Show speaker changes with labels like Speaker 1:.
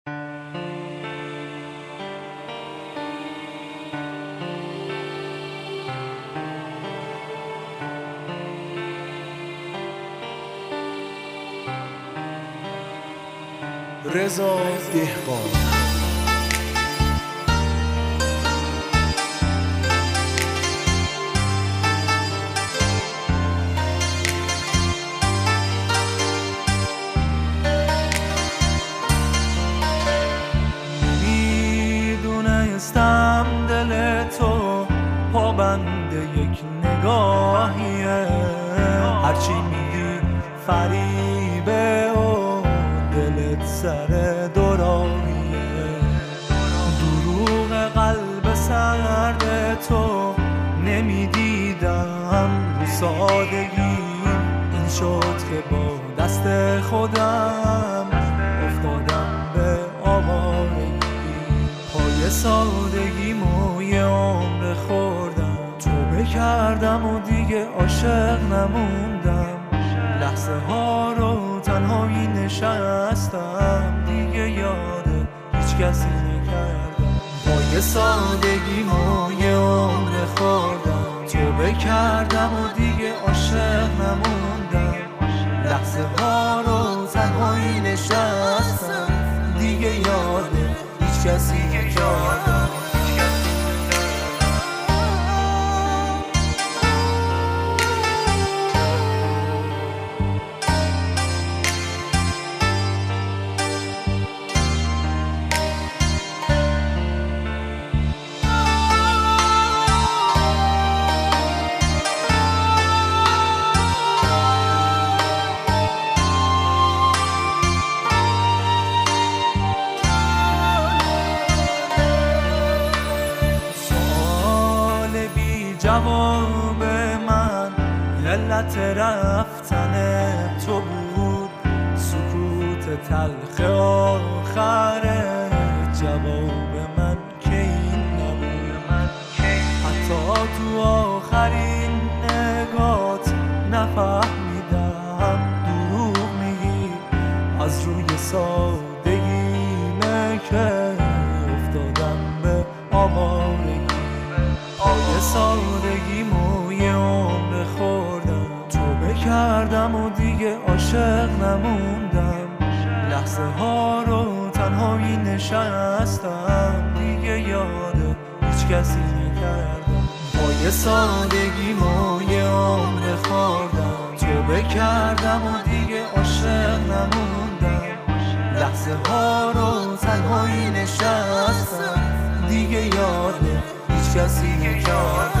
Speaker 1: رضا دهقان.
Speaker 2: میدونستم دل تو پابند یک نگاهیه، هرچی میگی فریبه و دلت سر دوراهیه. دروغ قلب سرد تو نمیدیدم رو سادگی، این شد که با دست خودم افتادم به آوارگی. پای سادگی موی عمر خوردم، توبه کردم و دیگه عاشق نموندم. لحظه ها رو تنهایی نشستم، دیگه یاد هیچ کسی نکردم. پای سادگی موی عمر خوردم، توبه کردم و دیگه عاشق نموندم. لحظه ها رو تنهایی نشستم، دیگه یاد هیچ کسی نکردم. جواب من علت رفتن تو بود، سکوت تلخ آخر جواب من که این نبود. حتی تو آخرین نگات نفهمیدم دروغ میگی، از روی سادگیمه که افتادم به آوارگی. آیه سادگی موی عمر خوردم، توبه کردم و دیگه عاشق نموندم. لحظه ها رو تنهایی نشستم، دیگه یاد هیچ کسی نکردم. آیه سادگی موی عمر خوردم، توبه کردم و دیگه عاشق نموندم. لحظه ها رو تنهایی نشستم، دیگه یاد هیچ کسی نکردم.